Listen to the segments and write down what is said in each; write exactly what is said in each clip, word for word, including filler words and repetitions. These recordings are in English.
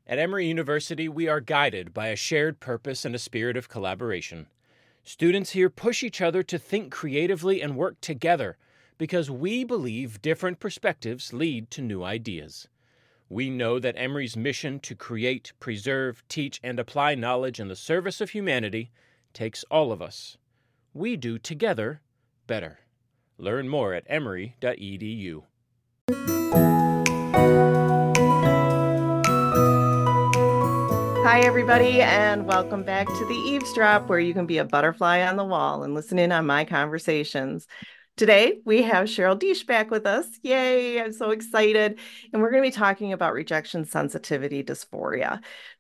At Emory University, we are guided by a shared purpose and a spirit of collaboration. Students here push each other to think creatively and work together because we believe different perspectives lead to new ideas. We know that Emory's mission to create, preserve, teach, and apply knowledge in the service of humanity takes all of us. We do together better. Learn more at emory dot e d u. Hi, everybody, and welcome back to the Eavesdrop, where you can be a butterfly on the wall and listen in on my conversations. Today, we have Cheryl Deesh back with us. Yay, I'm so excited. And we're going to be talking about rejection sensitivity dysphoria.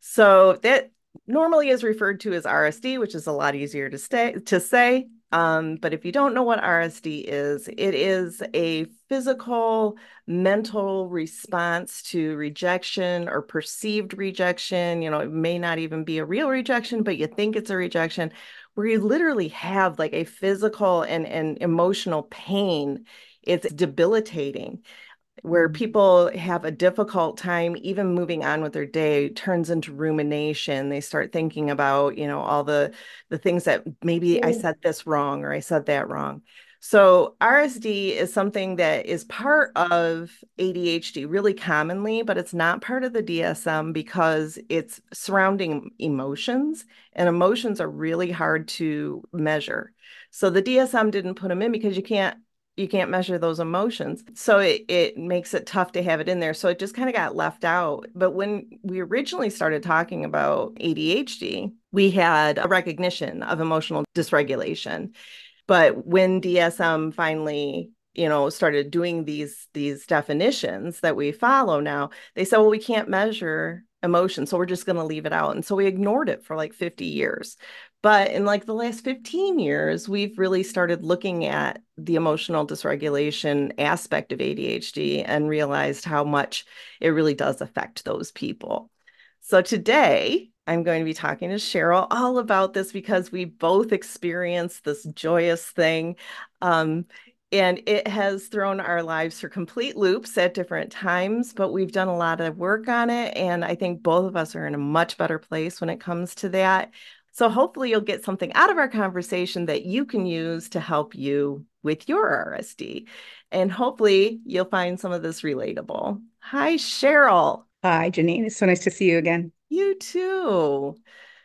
So that normally is referred to as R S D, which is a lot easier to stay to say. Um, but if you don't know what R S D is, it is a physical, mental response to rejection or perceived rejection. You know, it may not even be a real rejection, but you think it's a rejection, where you literally have like a physical and, and emotional pain. It's debilitating, where people have a difficult time even moving on with their day, turns into rumination. They start thinking about, you know, all the the things that maybe I said this wrong or I said that wrong. So R S D is something that is part of A D H D really commonly, but it's not part of the D S M because it's surrounding emotions, and emotions are really hard to measure. So the D S M didn't put them in because you can't you can't measure those emotions. So it, it makes it tough to have it in there. So it just kind of got left out. But when we originally started talking about A D H D, we had a recognition of emotional dysregulation. But when D S M finally, you know, started doing these these definitions that we follow now, they said, well, we can't measure emotion, so we're just going to leave it out. And so we ignored it for like fifty years. But in like the last fifteen years, we've really started looking at the emotional dysregulation aspect of A D H D and realized how much it really does affect those people. So today, I'm going to be talking to Cheryl all about this because we both experienced this joyous thing. Um, and it has thrown our lives for complete loops at different times, but we've done a lot of work on it. And I think both of us are in a much better place when it comes to that. So hopefully you'll get something out of our conversation that you can use to help you with your R S D. And hopefully you'll find some of this relatable. Hi, Cheryl. Hi, Janine. It's so nice to see you again. You too.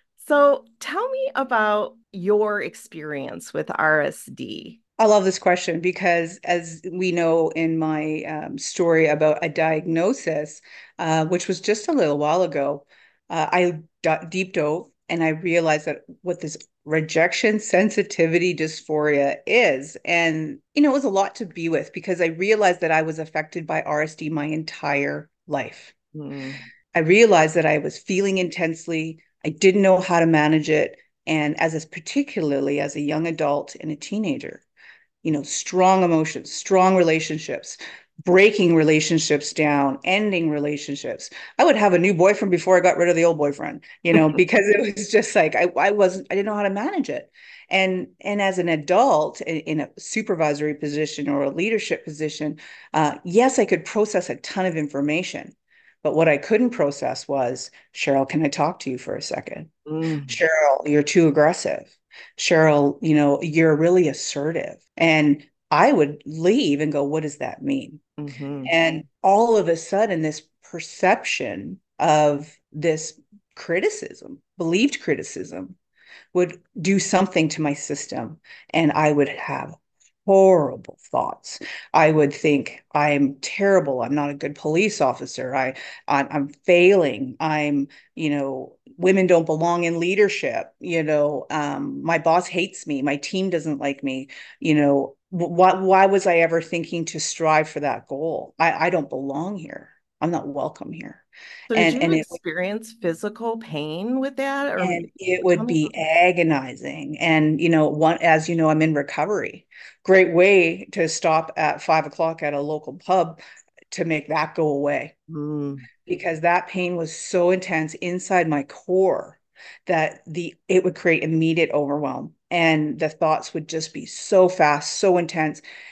So tell me about your experience with R S D. I love this question because, as we know in my um, story about a diagnosis, uh, which was just a little while ago, uh, I d deep dove and I realized that what this rejection sensitivity dysphoria is. And, you know, it was a lot to be with because I realized that I was affected by R S D my entire life. Hmm. I realized that I was feeling intensely. I didn't know how to manage it. And as a, particularly as a young adult and a teenager, you know, strong emotions, strong relationships, breaking relationships down, ending relationships. I would have a new boyfriend before I got rid of the old boyfriend, you know, because it was just like I, I wasn't, I didn't know how to manage it. And and as an adult in, in a supervisory position or a leadership position, uh, yes, I could process a ton of information. But what I couldn't process was, Cheryl, can I talk to you for a second? Mm. Cheryl, you're too aggressive. Cheryl, you know, you're really assertive. And I would leave and go, what does that mean? Hmm. And all of a sudden, this perception of this criticism, believed criticism, would do something to my system. And I would have horrible thoughts. I would think I'm terrible. I'm not a good police officer. I, I'm, I'm failing. I'm, you know, women don't belong in leadership. You know, um, my boss hates me. My team doesn't like me. You know, why, why was I ever thinking to strive for that goal? I, I don't belong here. I'm not welcome here. So did And, you and it experience physical pain with that? Or and it tell would me be about agonizing. And, you know, one, as you know, I'm in recovery. Great way to stop at five o'clock at a local pub to make that go away mm. because that pain was so intense inside my core that the it would create immediate overwhelm and the thoughts would just be so fast, so intense.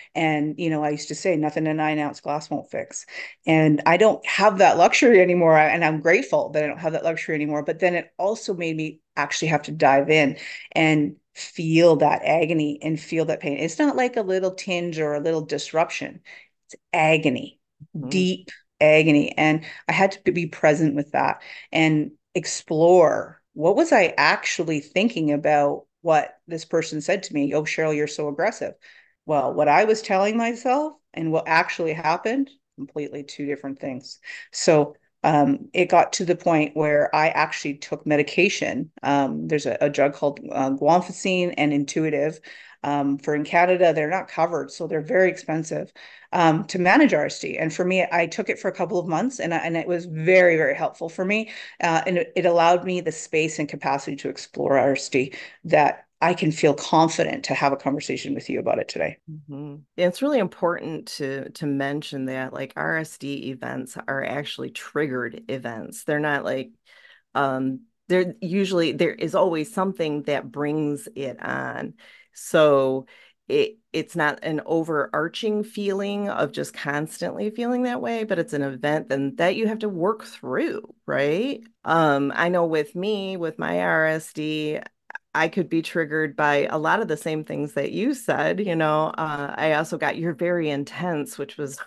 And, you know, I used to say nothing a nine ounce glass won't fix. And I don't have that luxury anymore. And I'm grateful that I don't have that luxury anymore. But then it also made me actually have to dive in and feel that agony and feel that pain. It's not like a little tinge or a little disruption. It's agony, Mhm. deep agony. And I had to be present with that and explore what was I actually thinking about what this person said to me. Oh, Cheryl, you're so aggressive. Well, what I was telling myself and what actually happened, completely two different things. So um, it got to the point where I actually took medication. Um, there's a, a drug called uh, guanfacine and Intuitive. Um, for in Canada, they're not covered, so they're very expensive um, to manage R S D. And for me, I took it for a couple of months, and, and it was very, very helpful for me. Uh, and it, it allowed me the space and capacity to explore R S D that I can feel confident to have a conversation with you about it today. Mhm. It's really important to to mention that like R S D events are actually triggered events. They're not like um they're usually there is always something that brings it on. So it it's not an overarching feeling of just constantly feeling that way, but it's an event then that you have to work through, right? Um, I know with me, with my R S D, I could be triggered by a lot of the same things that you said. You know, uh, I also got you're very intense, which was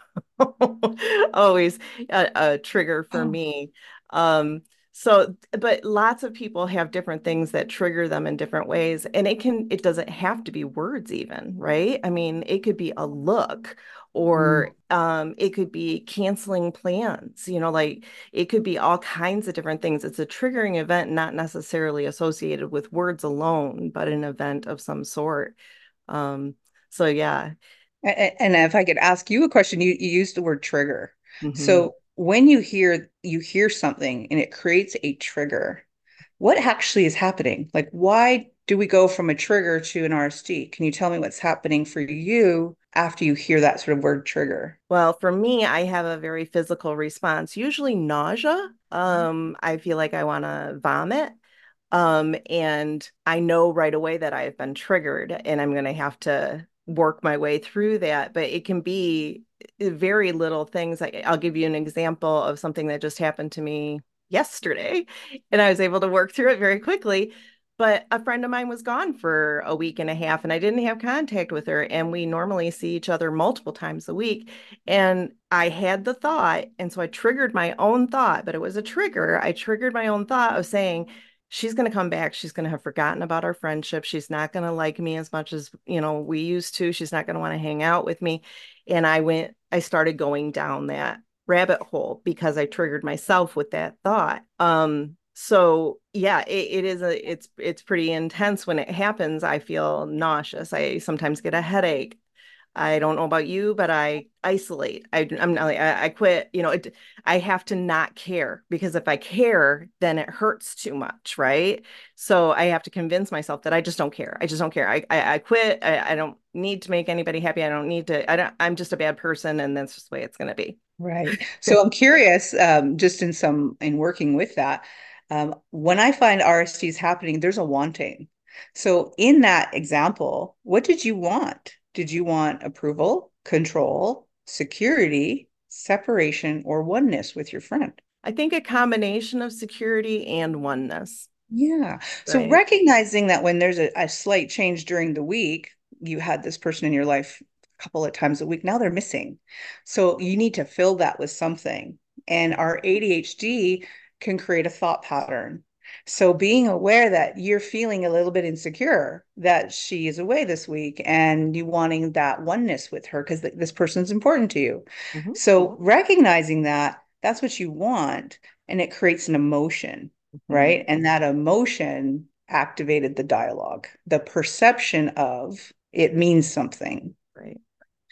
always a, a trigger for Oh, me. Um, so, but lots of people have different things that trigger them in different ways. And it can, it doesn't have to be words even, right? I mean, it could be a look mm, or um, it could be canceling plans, you know, like it could be all kinds of different things. It's a triggering event, not necessarily associated with words alone, but an event of some sort. Um, so yeah. and if I could ask you a question, you, you used the word trigger. Mhm. So when you hear you hear something and it creates a trigger, what actually is happening? Like, why do we go from a trigger to an R S D? Can you tell me what's happening for you after you hear that sort of word trigger? Well, for me, I have a very physical response, usually nausea. Um, I feel like I want to vomit. Um, and I know right away that I've been triggered and I'm going to have to work my way through that. But it can be very little things. I, I'll give you an example of something that just happened to me yesterday, and I was able to work through it very quickly. But a friend of mine was gone for a week and a half, and I didn't have contact with her. And we normally see each other multiple times a week. And I had the thought, and so I triggered my own thought, but it was a trigger. I triggered my own thought of saying, she's going to come back. She's going to have forgotten about our friendship. She's not going to like me as much as, you know, we used to. She's not going to want to hang out with me. And I went, I started going down that rabbit hole because I triggered myself with that thought. Um, so yeah, it, it is a, it's, it's pretty intense when it happens. I feel nauseous. I sometimes get a headache. I don't know about you, but I isolate. I, I'm not, I, I quit. You know, it, I have to not care because if I care, then it hurts too much, right? So I have to convince myself that I just don't care. I just don't care. I, I, I quit. I, I don't need to make anybody happy. I don't need to. I don't. I'm just a bad person, and that's just the way it's going to be. Right. So I'm curious, um, just in some in working with that, um, when I find R S Ds happening, there's a wanting. So in that example, what did you want? Did you want approval, control, security, separation, or oneness with your friend? I think a combination of security and oneness, Yeah. So right? recognizing that when there's a, a slight change during the week, you had this person in your life a couple of times a week. Now they're missing. So you need to fill that with something. And our A D H D can create a thought pattern. So being aware that you're feeling a little bit insecure that she is away this week and you wanting that oneness with her because th this person's important to you. Mhm. So recognizing that that's what you want and it creates an emotion, Mhm. right? And that emotion activated the dialogue, the perception of it means something. Right.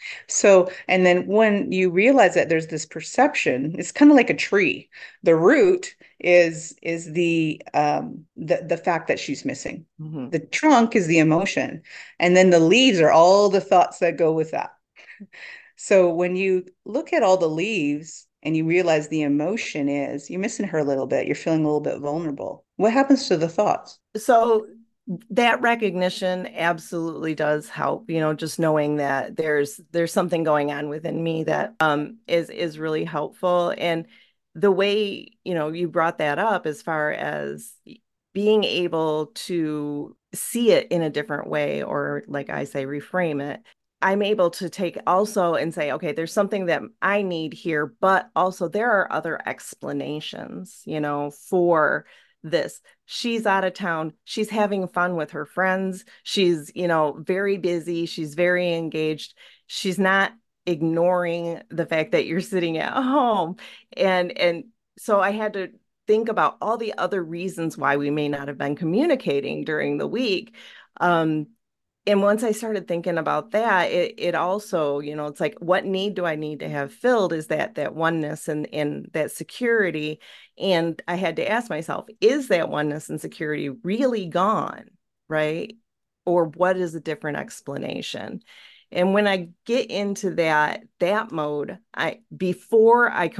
So, and then when you realize that there's this perception, it's kind of like a tree. The root is is the um the the fact that she's missing. Mhm. The trunk is the emotion, and then the leaves are all the thoughts that go with that. So when you look at all the leaves and you realize the emotion is you're missing her a little bit, you're feeling a little bit vulnerable. What happens to the thoughts? So that recognition absolutely does help, you know, just knowing that there's there's something going on within me that um is is really helpful. And the way, you know, you brought that up as far as being able to see it in a different way, or like I say, reframe it. I'm able to take also and say, okay, there's something that I need here, but also there are other explanations, you know, for this. She's out of town. She's having fun with her friends. She's, you know, very busy. She's very engaged. She's not ignoring the fact that you're sitting at home. And and so I had to think about all the other reasons why we may not have been communicating during the week. Um, and once I started thinking about that, it it also, you know, it's like, what need do I need to have filled is that that oneness and and that security. And I had to ask myself, is that oneness and security really gone, right? Or what is a different explanation? And when I get into that that mode, I before I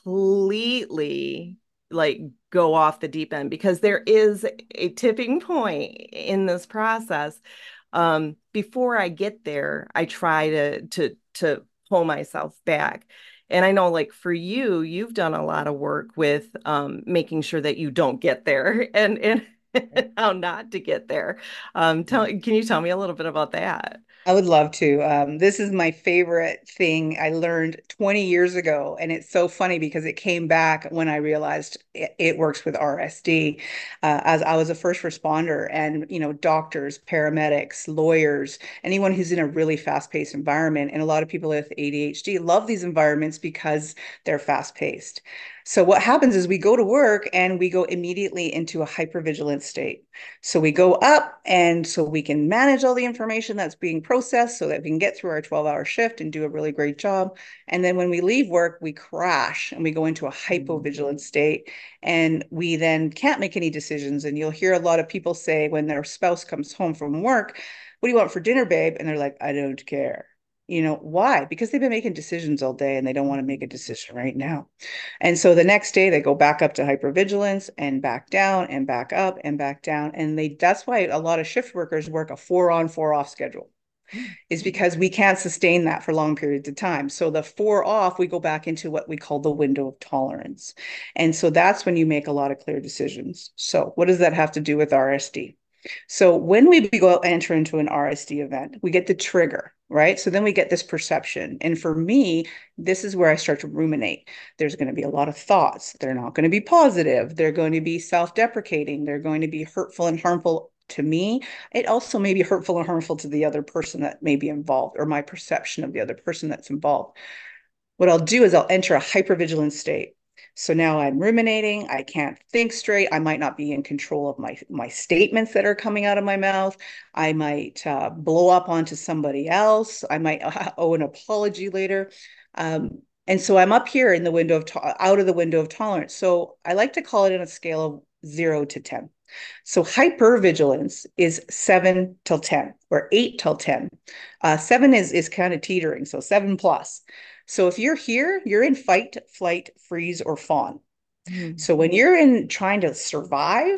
completely like go off the deep end, because there is a tipping point in this process. Um, before I get there, I try to to to pull myself back. And I know, like for you, you've done a lot of work with um, making sure that you don't get there and and how not to get there. Um, tell, can you tell me a little bit about that? I would love to. Um, this is my favorite thing I learned twenty years ago. And it's so funny because it came back when I realized it, it works with R S D. Uh, as I was a first responder, and, you know, doctors, paramedics, lawyers, anyone who's in a really fast-paced environment. And a lot of people with A D H D love these environments because they're fast-paced. So what happens is we go to work and we go immediately into a hypervigilant state. So we go up, and so we can manage all the information that's being processed so that we can get through our twelve hour shift and do a really great job. And then when we leave work, we crash and we go into a hypovigilant state, and we then can't make any decisions. And you'll hear a lot of people say when their spouse comes home from work, "What do you want for dinner, babe?" And they're like, "I don't care." You know, why? Because they've been making decisions all day and they don't want to make a decision right now. And so the next day they go back up to hypervigilance and back down and back up and back down. And they that's why a lot of shift workers work a four on, four off schedule, is because we can't sustain that for long periods of time. So the four off, we go back into what we call the window of tolerance. And so that's when you make a lot of clear decisions. So what does that have to do with R S D? So when we go enter into an R S D event, we get the trigger, right? So then we get this perception. And for me, this is where I start to ruminate. There's going to be a lot of thoughts. They're not going to be positive. They're going to be self-deprecating. They're going to be hurtful and harmful to me. It also may be hurtful and harmful to the other person that may be involved, or my perception of the other person that's involved. What I'll do is I'll enter a hypervigilant state. So now I'm ruminating. I can't think straight. I might not be in control of my, my statements that are coming out of my mouth. I might uh, blow up onto somebody else. I might owe an apology later. Um, and so I'm up here in the window of, out of the window of tolerance. So I like to call it on a scale of zero to ten. So hypervigilance is seven till ten, or eight till ten. Uh, seven is, is kind of teetering, so seven plus. So if you're here, you're in fight, flight, freeze, or fawn. Mm-hmm. So when you're in trying to survive,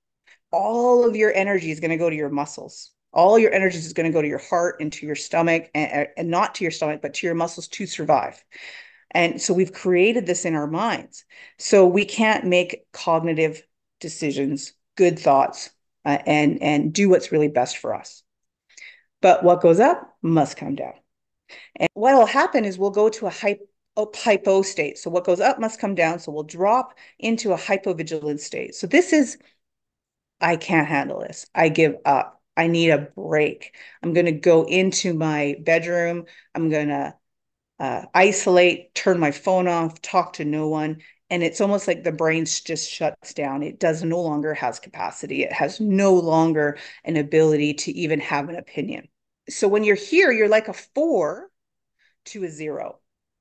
all of your energy is going to go to your muscles. All your energy is going to go to your heart and to your stomach, and, and not to your stomach, but to your muscles to survive. And so we've created this in our minds. So we can't make cognitive decisions, good thoughts, uh, and, and do what's really best for us. But what goes up must come down. And what will happen is we'll go to a hypo, hypo state. So what goes up must come down. So we'll drop into a hypovigilant state. So this is, I can't handle this. I give up. I need a break. I'm going to go into my bedroom. I'm going to uh, isolate, turn my phone off, talk to no one. And it's almost like the brain just shuts down. It does no longer has capacity. It has no longer an ability to even have an opinion. So when you're here, you're like a four to a zero.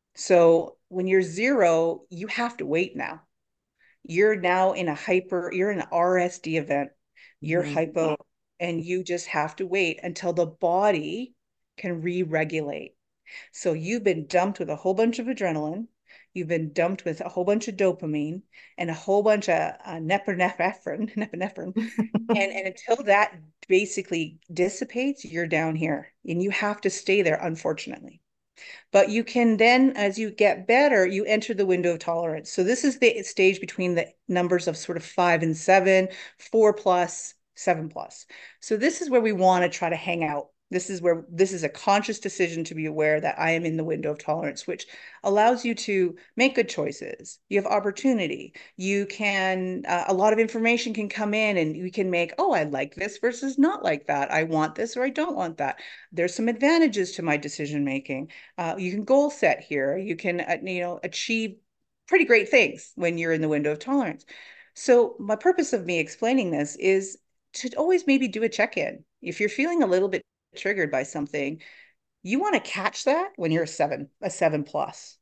So when you're zero, you have to wait now. You're now in a hyper, you're in an R S D event. You're mm-hmm. hypo, and you just have to wait until the body can re-regulate. So you've been dumped with a whole bunch of adrenaline. You've been dumped with a whole bunch of dopamine and a whole bunch of uh, norepinephrine, norepinephrine. And, and until that basically dissipates, you're down here and you have to stay there, unfortunately. But you can then, as you get better, you enter the window of tolerance. So this is the stage between the numbers of sort of five and seven, four plus, seven plus. So this is where we want to try to hang out. This is where this is a conscious decision to be aware that I am in the window of tolerance, which allows you to make good choices. You have opportunity. You can, uh, a lot of information can come in and you can make, oh, I like this versus not like that. I want this or I don't want that. There's some advantages to my decision making. Uh, you can goal set here. You can, uh, you know, achieve pretty great things when you're in the window of tolerance. So my purpose of me explaining this is to always maybe do a check-in. If you're feeling a little bit triggered by something, you want to catch that when you're a seven, a seven plus,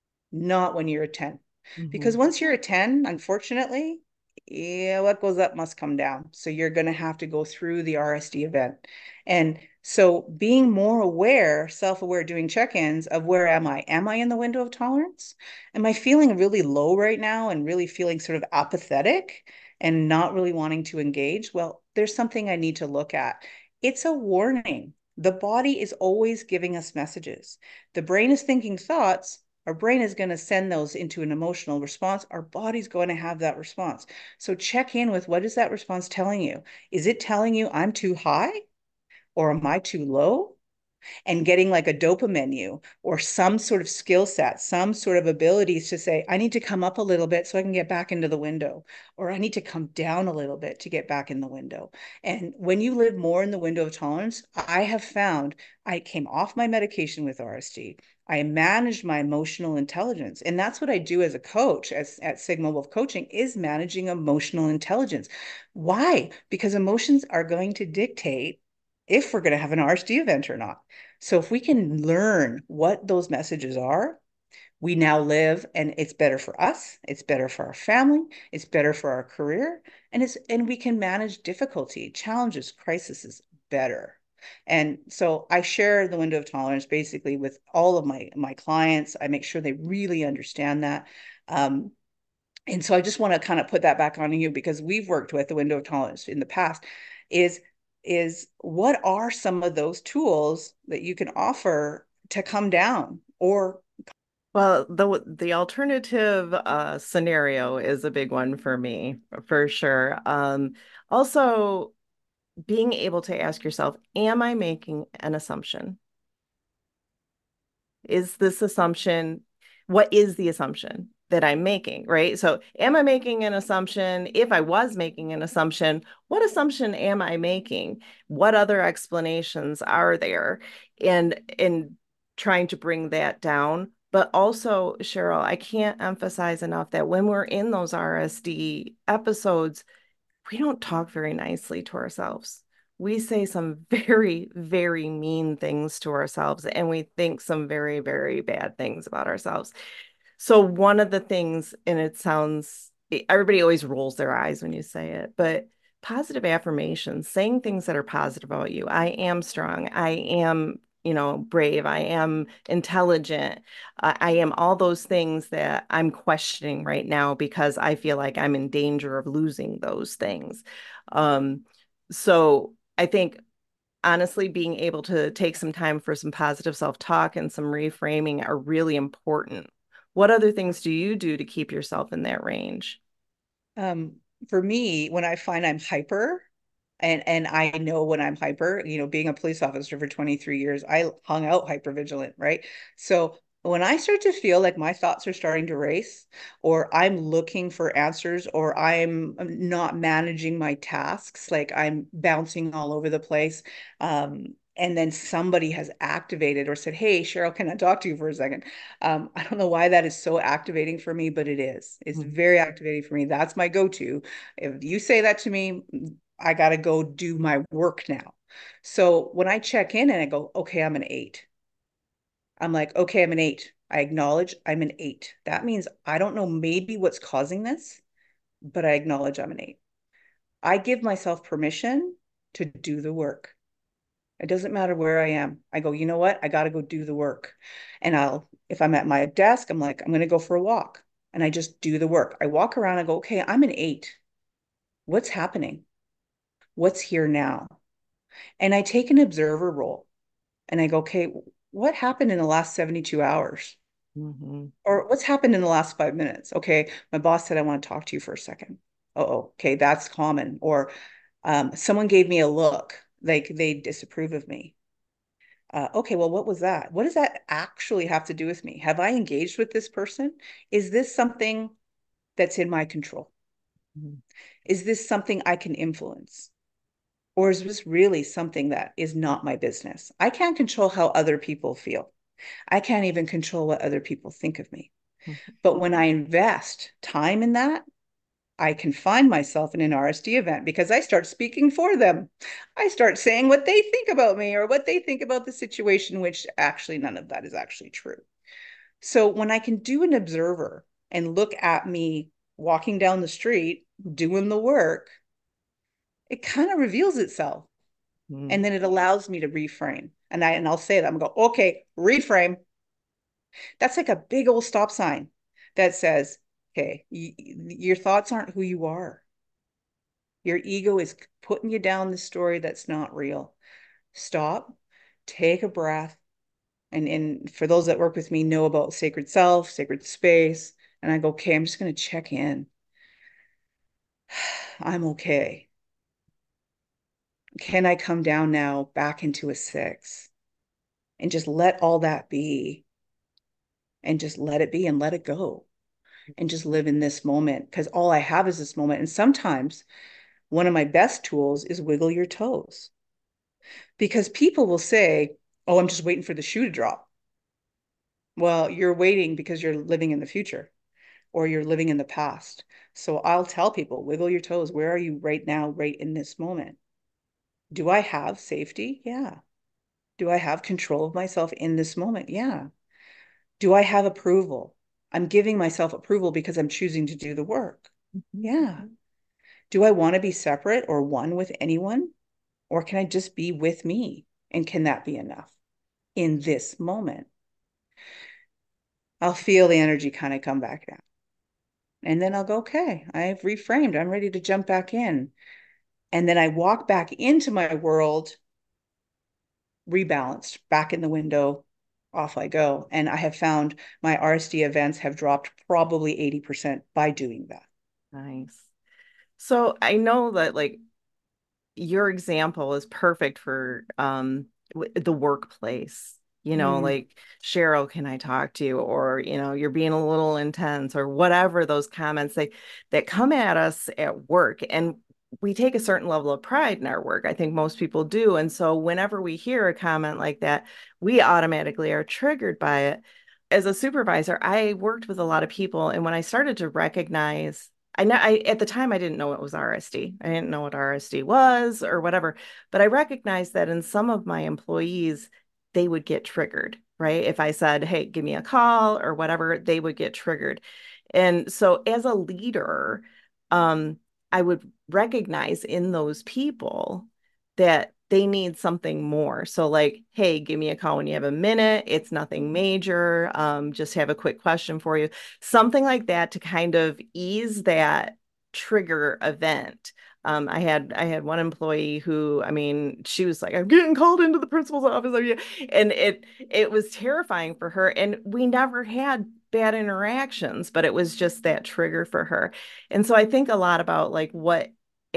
not when you're a ten. Mm-hmm. Because once you're a ten, unfortunately, yeah, what goes up must come down. So you're going to have to go through the R S D event. And so being more aware, self-aware, doing check-ins of where am I? Am I in the window of tolerance? Am I feeling really low right now and really feeling sort of apathetic and not really wanting to engage? Well, there's something I need to look at. It's a warning. The body is always giving us messages. The brain is thinking thoughts. Our brain is going to send those into an emotional response. Our body's going to have that response. So check in with, what is that response telling you? Is it telling you I'm too high or am I too low? And getting like a dopamine menu or some sort of skill set, some sort of abilities to say, I need to come up a little bit so I can get back into the window, or I need to come down a little bit to get back in the window. And when you live more in the window of tolerance, I have found I came off my medication with R S D. I managed my emotional intelligence. And that's what I do as a coach as, at Sigma Wolf Coaching, is managing emotional intelligence. Why? Because emotions are going to dictate if we're going to have an R S D event or not. So if we can learn what those messages are, we now live, and it's better for us, it's better for our family, it's better for our career, and it's and we can manage difficulty, challenges, crises better. And so I share the window of tolerance basically with all of my my clients. I make sure they really understand that. Um, and so I just want to kind of put that back on you, because we've worked with the window of tolerance in the past, is is what are some of those tools that you can offer to come down? Or well, the the alternative uh, scenario is a big one for me, for sure. Um, also, being able to ask yourself, am I making an assumption? Is this assumption, what is the assumption that I'm making, right? So am I making an assumption? If I was making an assumption, what assumption am I making? What other explanations are there? And and trying to bring that down. But also, Cheryl, I can't emphasize enough that when we're in those R S D episodes, we don't talk very nicely to ourselves. We say some very, very mean things to ourselves, and we think some very, very bad things about ourselves. So one of the things, and it sounds, everybody always rolls their eyes when you say it, but positive affirmations, saying things that are positive about you. I am strong. I am, you know, brave. I am intelligent. Uh, I am all those things that I'm questioning right now because I feel like I'm in danger of losing those things. Um, so I think honestly, being able to take some time for some positive self-talk and some reframing are really important. What other things do you do to keep yourself in that range? Um, for me, when I find I'm hyper, and and I know when I'm hyper, you know, being a police officer for twenty-three years, I hung out hyper vigilant, right? So when I start to feel like my thoughts are starting to race, or I'm looking for answers, or I'm not managing my tasks, like I'm bouncing all over the place, um, and then somebody has activated or said, hey, Cheryl, can I talk to you for a second? Um, I don't know why that is so activating for me, but it is. It's mm-hmm. very activating for me. That's my go-to. If you say that to me, I got to go do my work now. So when I check in and I go, okay, I'm an eight. I'm like, okay, I'm an eight. I acknowledge I'm an eight. That means I don't know maybe what's causing this, but I acknowledge I'm an eight. I give myself permission to do the work. It doesn't matter where I am. I go, you know what? I got to go do the work. And I'll If I'm at my desk, I'm like, I'm going to go for a walk. And I just do the work. I walk around and go, okay, I'm an eight. What's happening? What's here now? And I take an observer role and I go, okay, what happened in the last seventy-two hours? Mm-hmm. Or what's happened in the last five minutes? Okay, my boss said, I want to talk to you for a second. Oh, okay, that's common. Or um, someone gave me a look, like they disapprove of me. Uh, okay, well, what was that? What does that actually have to do with me? Have I engaged with this person? Is this something that's in my control? Mm-hmm. Is this something I can influence? Or is this really something that is not my business? I can't control how other people feel. I can't even control what other people think of me. But when I invest time in that, I can find myself in an R S D event because I start speaking for them. I start saying what they think about me or what they think about the situation, which actually none of that is actually true. So when I can do an observer and look at me walking down the street, doing the work, it kind of reveals itself. Mm-hmm. And then it allows me to reframe. And I and I'll say that I'm going, okay, reframe. That's like a big old stop sign that says, okay, y- your thoughts aren't who you are. Your ego is putting you down the story that's not real. Stop, take a breath. And, and for those that work with me know about sacred self, sacred space. And I go, okay, I'm just going to check in. I'm okay. Can I come down now back into a six and just let all that be and just let it be and let it go and just live in this moment? Because all I have is this moment. And sometimes one of my best tools is wiggle your toes because people will say, oh, I'm just waiting for the shoe to drop. Well, you're waiting because you're living in the future or you're living in the past. So I'll tell people, wiggle your toes. Where are you right now, right in this moment? Do I have safety? Yeah. Do I have control of myself in this moment? Yeah. Do I have approval? I'm giving myself approval because I'm choosing to do the work. Yeah. Do I want to be separate or one with anyone? Or can I just be with me? And can that be enough in this moment? I'll feel the energy kind of come back down. And then I'll go, okay, I've reframed. I'm ready to jump back in. And then I walk back into my world, rebalanced, back in the window, off I go. And I have found my R S D events have dropped probably eighty percent by doing that. Nice. So I know that like your example is perfect for um the workplace. You know, Mm. like Cheryl, can I talk to you? Or, you know, you're being a little intense or whatever those comments they that come at us at work. And we take a certain level of pride in our work. I think most people do. And so whenever we hear a comment like that, we automatically are triggered by it. As a supervisor, I worked with a lot of people, and when I started to recognize I know I at the time I didn't know it was R S D. I didn't know what R S D was or whatever, but I recognized that in some of my employees, they would get triggered, right? If I said, "Hey, give me a call" or whatever, they would get triggered. And so as a leader, um, I would recognize in those people that they need something more. So like, hey, give me a call when you have a minute. It's nothing major. Um, just have a quick question for you. Something like that to kind of ease that trigger event. Um, I had I had one employee who, I mean, she was like, I'm getting called into the principal's office. And it it was terrifying for her. And we never had bad interactions, but it was just that trigger for her. And so I think a lot about like what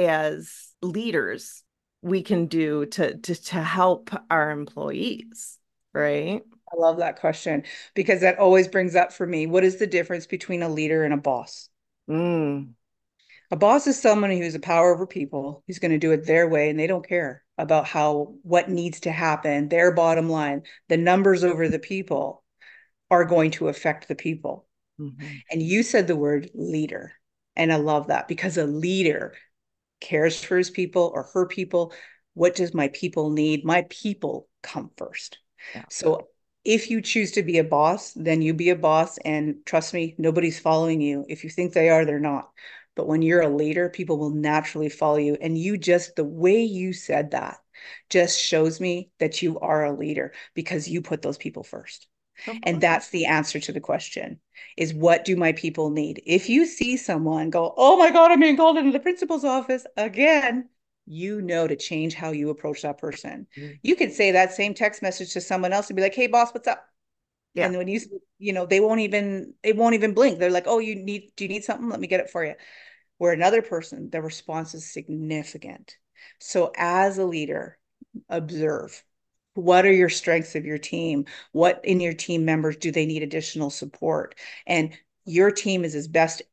as leaders we can do to to to help our employees, right? I love that question because that always brings up for me, what is the difference between a leader and a boss? Mm. A boss is someone who's a power over people, who's going to do it their way, and they don't care about how what needs to happen. Their bottom line, the numbers over the people are going to affect the people. Mm-hmm. And you said the word leader. And I love that because a leader cares for his people or her people. What does my people need? My people come first. Yeah. So if you choose to be a boss, then you be a boss. And trust me, nobody's following you. If you think they are, they're not. But when you're a leader, people will naturally follow you. And you just, the way you said that just shows me that you are a leader because you put those people first. Of And course. that's the answer to the question is what do my people need? If you see someone go, oh my God, I'm being called into the principal's office again, you know to change how you approach that person. Mm. You could say that same text message to someone else and be like, hey, boss, what's up? Yeah. And when you, you know, they won't even, it won't even blink. They're like, oh, you need, do you need something? Let me get it for you. Where another person, the response is significant. So as a leader, observe. What are your strengths of your team? What in your team members do they need additional support? And your team is as best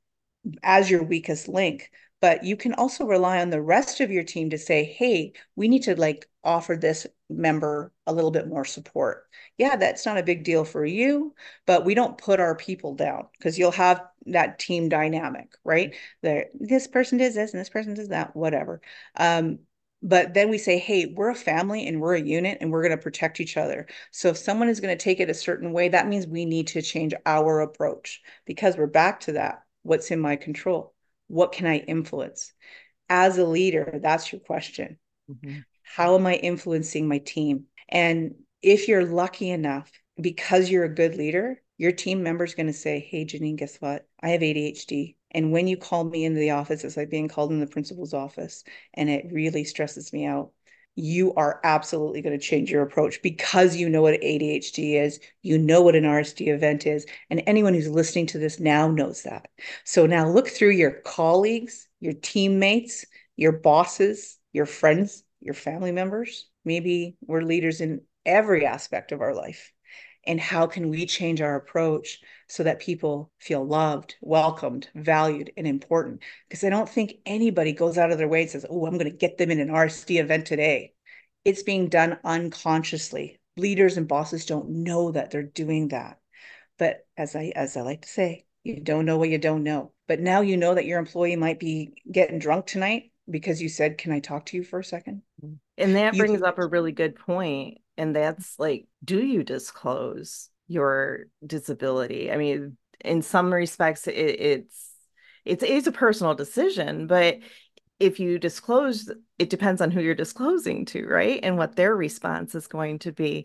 as your weakest link, but you can also rely on the rest of your team to say, hey, we need to like offer this member a little bit more support. Yeah, that's not a big deal for you, but we don't put our people down because you'll have that team dynamic, right? There, this person does this and this person does that, whatever. Um, but then we say, hey, we're a family and we're a unit and we're going to protect each other. So if someone is going to take it a certain way, that means we need to change our approach because we're back to that. What's in my control? What can I influence? As a leader, that's your question. Mm-hmm. How am I influencing my team? And if you're lucky enough, because you're a good leader, your team member is going to say, hey, Janine, guess what? I have A D H D. And when you call me into the office, it's like being called in the principal's office, and it really stresses me out. You are absolutely going to change your approach because you know what A D H D is, you know what an R S D event is, and anyone who's listening to this now knows that. So now look through your colleagues, your teammates, your bosses, your friends, your family members. Maybe we're leaders in every aspect of our life. And how can we change our approach so that people feel loved, welcomed, valued, and important? Because I don't think anybody goes out of their way and says, oh, I'm going to get them in an R S D event today. It's being done unconsciously. Leaders and bosses don't know that they're doing that. But as I as I like to say, you don't know what you don't know. But now you know that your employee might be getting drunk tonight because you said, can I talk to you for a second? And that You brings can, up a really good point. And that's like, do you disclose your disability? I mean, in some respects, it, it's it's it's a personal decision, but if you disclose, it depends on who you're disclosing to, right? And what their response is going to be.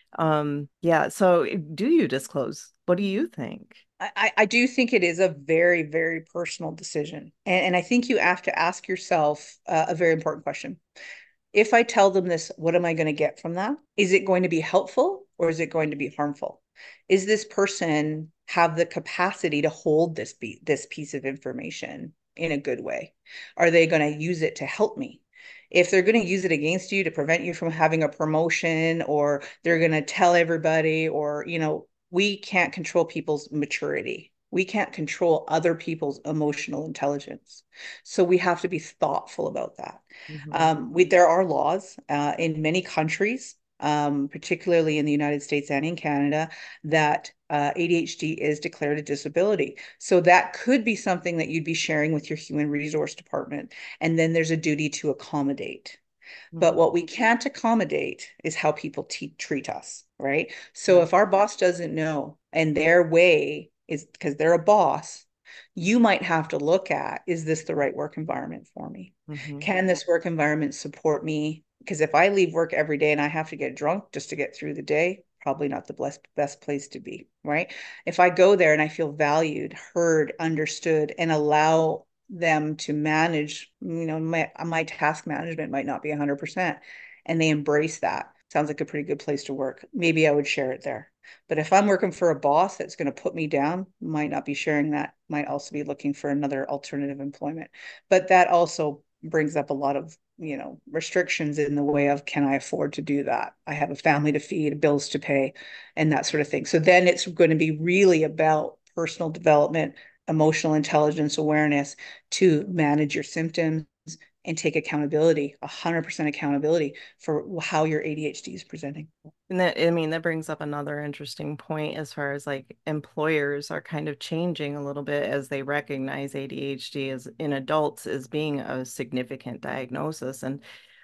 Um, yeah. So do you disclose? What do you think? I, I do think it is a very, very personal decision. And, and I think you have to ask yourself uh, a very important question. If I tell them this, what am I going to get from that? Is it going to be helpful or is it going to be harmful? Is this person have the capacity to hold this be this piece of information in a good way? Are they going to use it to help me? If they're going to use it against you to prevent you from having a promotion, or they're going to tell everybody, or, you know, we can't control people's maturity. We can't control other people's emotional intelligence. So we have to be thoughtful about that. Mhm. Um, we, there are laws uh, in many countries, um, particularly in the United States and in Canada, that uh, A D H D is declared a disability. So that could be something that you'd be sharing with your human resource department. And then there's a duty to accommodate. But Mhm. what we can't accommodate is how people te- treat us, right? So Right. if our boss doesn't know and their way is because they're a boss, you might have to look at, is this the right work environment for me? Mhm. Can this work environment support me? Because if I leave work every day and I have to get drunk just to get through the day, probably not the best best place to be, right? If I go there and I feel valued, heard, understood, and allow them to manage, you know, my my task management might not be one hundred percent, and they embrace that. Sounds like a pretty good place to work. Maybe I would share it there. But if I'm working for a boss that's going to put me down, might not be sharing that, might also be looking for another alternative employment. But that also brings up a lot of, you know, restrictions in the way of, can I afford to do that? I have a family to feed, bills to pay, and that sort of thing. So then it's going to be really about personal development, emotional intelligence, awareness to manage your symptoms and take accountability, one hundred percent accountability for how your A D H D is presenting. And that, I mean, that brings up another interesting point as far as like employers are kind of changing a little bit as they recognize A D H D as in adults as being a significant diagnosis. And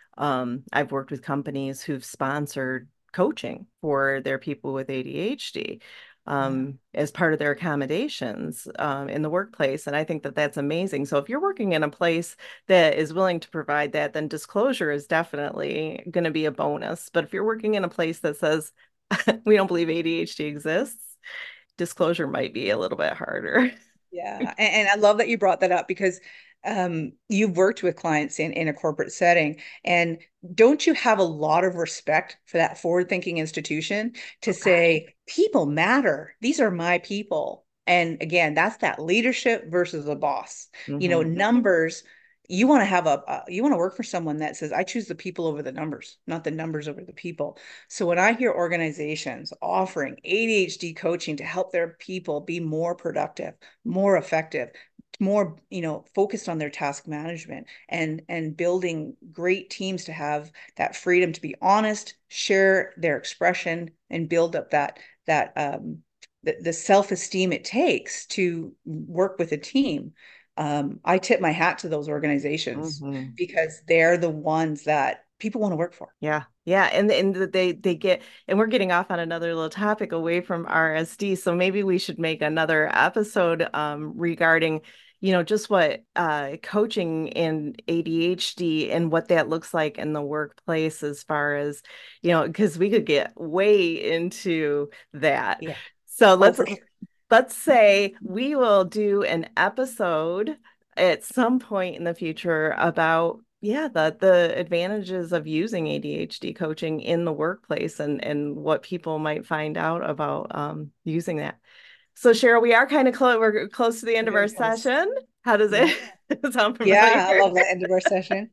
um, I've worked with companies who've sponsored coaching for their people with A D H D Yeah. um, as part of their accommodations um, in the workplace. And I think that that's amazing. So if you're working in a place that is willing to provide that, then disclosure is definitely going to be a bonus. But if you're working in a place that says, we don't believe A D H D exists. Disclosure might be a little bit harder. Yeah. And, and I love that you brought that up because um, you've worked with clients in, in a corporate setting. And don't you have a lot of respect for that forward-thinking institution to say, people matter. These are my people. And again, that's that leadership versus the boss. Mm-hmm. You know, numbers, you want to have a, uh, you want to work for someone that says, I choose the people over the numbers, not the numbers over the people. So when I hear organizations offering A D H D coaching to help their people be more productive, more effective, more, you know, focused on their task management and, and building great teams to have that freedom to be honest, share their expression and build up that, that, um, the, the self-esteem it takes to work with a team. Um, I tip my hat to those organizations mm-hmm. because they're the ones that people want to work for. Yeah. Yeah. And, and they, they get, and we're getting off on another little topic away from R S D. So maybe we should make another episode um, regarding, you know, just what uh, coaching in A D H D and what that looks like in the workplace as far as, you know, because we could get way into that. Yeah. So let's, okay. let's say we will do an episode at some point in the future about yeah, the the advantages of using A D H D coaching in the workplace and and what people might find out about um, using that. So Cheryl, we are kind of close. We're close to the end of our session. How does it yeah. sound familiar? Yeah, I love the end of our session.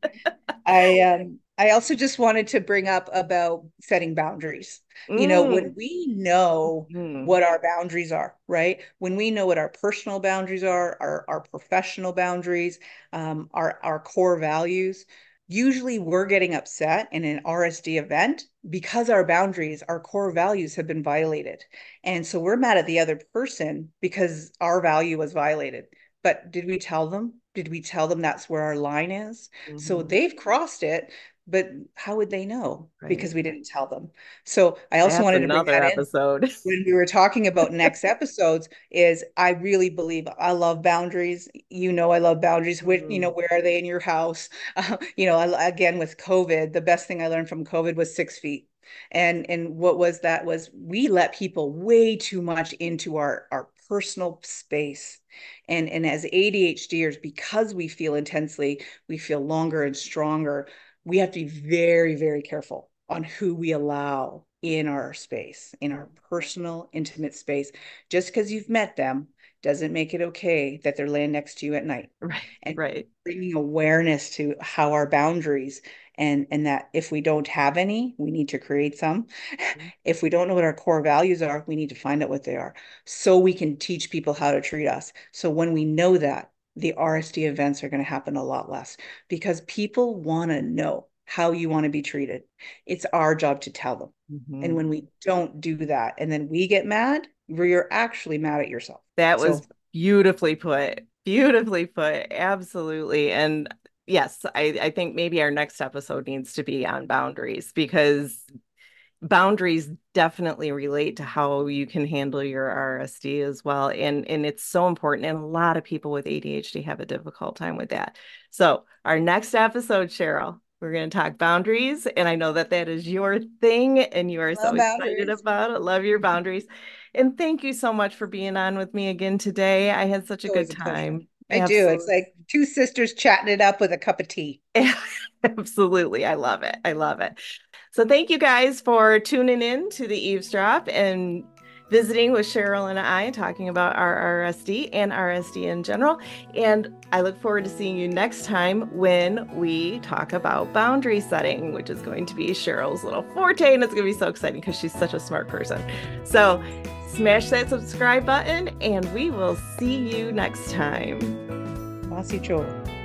I um I also just wanted to bring up about setting boundaries. Mm. You know, when we know mm. what our boundaries are, right? When we know what our personal boundaries are, our, our professional boundaries, um, our, our core values, usually we're getting upset in an R S D event because our boundaries, our core values have been violated. And so we're mad at the other person because our value was violated. But did we tell them? Did we tell them that's where our line is? Mm-hmm. So they've crossed it. But how would they know? Right. Because we didn't tell them. So I also That's wanted to bring that episode. in when we were talking about next episodes is I really believe I love boundaries. You know, I love boundaries. Mm-hmm. Which, you know, where are they in your house? Uh, you know, I, again, with COVID, the best thing I learned from COVID was six feet. And, and what was that was we let people way too much into our, our personal space. And, and as ADHDers, because we feel intensely, we feel longer and stronger. We have to be very, very careful on who we allow in our space, in our personal, intimate space. Just because you've met them doesn't make it okay that they're laying next to you at night. Right. And right. bringing awareness to how our boundaries and, and that if we don't have any, we need to create some. Mm-hmm. If we don't know what our core values are, we need to find out what they are so we can teach people how to treat us. So when we know that, the R S D events are going to happen a lot less because people want to know how you want to be treated. It's our job to tell them. Mm-hmm. And when we don't do that, and then we get mad, you're actually mad at yourself. That so, was beautifully put, beautifully put. Absolutely. And yes, I, I think maybe our next episode needs to be on boundaries because boundaries definitely relate to how you can handle your R S D as well. And, and it's so important. And a lot of people with A D H D have a difficult time with that. So our next episode, Cheryl, we're going to talk boundaries. And I know that that is your thing and you are so excited about it. Love your boundaries. And thank you so much for being on with me again today. I had such a good time. I do. It's like two sisters chatting it up with a cup of tea. Absolutely. I love it. I love it. So thank you guys for tuning in to the Eavesdrop and visiting with Cheryl and I, talking about our R S D and R S D in general. And I look forward to seeing you next time when we talk about boundary setting, which is going to be Cheryl's little forte. And it's going to be so exciting because she's such a smart person. So smash that subscribe button and we will see you next time. Masi Cho.